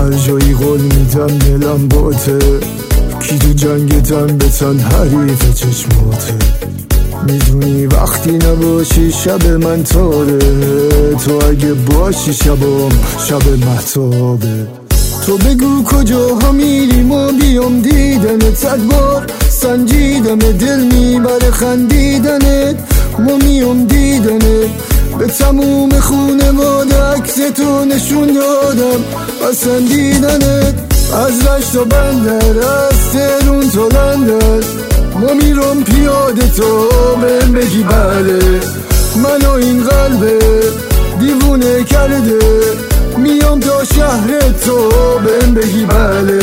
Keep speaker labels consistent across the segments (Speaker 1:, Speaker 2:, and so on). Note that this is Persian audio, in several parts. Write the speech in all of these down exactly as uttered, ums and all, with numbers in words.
Speaker 1: هر جایی قول میدم دلم باته، کی تو جنگتن به تن حریف چشماته. میدونی وقتی نباشی شب من تاره، تو اگه باشی شبام شب مهتابه. تو بگو کجا ها میریم و بیام دیدنت، صد بار سنجیدم دل میبره خندیدنت و میام دیدنت. به تموم خونواده عکس تو نشون دادم اصلا دیدنت. از رشت و بندر از تهرون تا لندن ما میرم پیاده تو بهم بگی بله. منو این قلبه دیوونه کرده، میام تا شهر تو بهم بگی بله.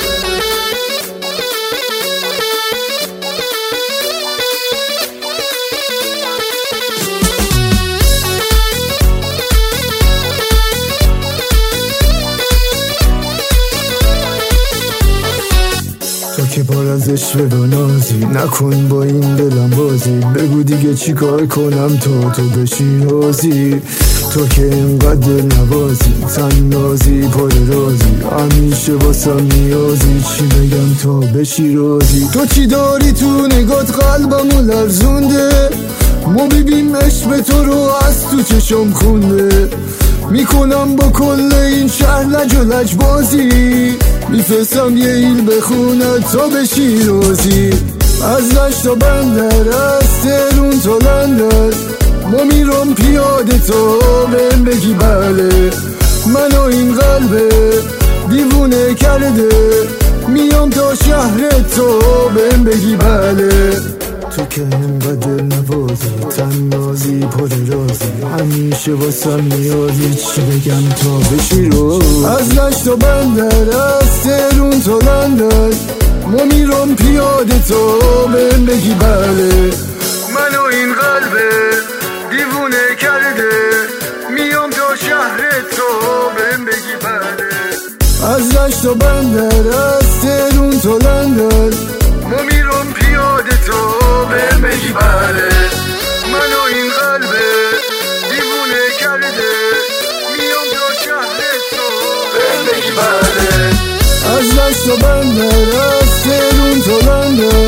Speaker 1: تو که پر از عشق و نازی، نکن با این دلم بازی. بگو دیگه چی کار کنم تو تو بشی راضی. تو که اینقدر دل نوازی، تن نازی پر رازی، همیشه واسم نیازی. چی بگم تا بشی راضی. تو چی داری تو نگات قلبمو لرزونده، ما ببین عشق تو رو از تو چشم خونده. میکنم با کل این شهر لج و لج بازی، میفرستم یه ایل بخونه تا بشی راضی. از رشت و بندر از تهرون تا لندن ما میرم پیاده تو بهم بگی بله. منو این قلبه دیوونه کرده، میام تا شهر تو بهم بگی بله. تو که اینقدر دل نوازی، تن نازی پر رازی، همیشه واسم نیازی. چی بگم تا بشی رو. از رشت و بندر از تهرون تا لندن ما میرم پیاده تو بهم بگی بله. منو این قلبه دیوونه کرده، میام تا شهر تو بهم بگی بله. از رشت و بندر از تهرون تا لندن ما میرم پیاده تو بهم بگی بله. منو این قلبه دیوونه کرده، میام تا شهر تو بهم بگی بله. از رشت و بندر از تهرون تا لندن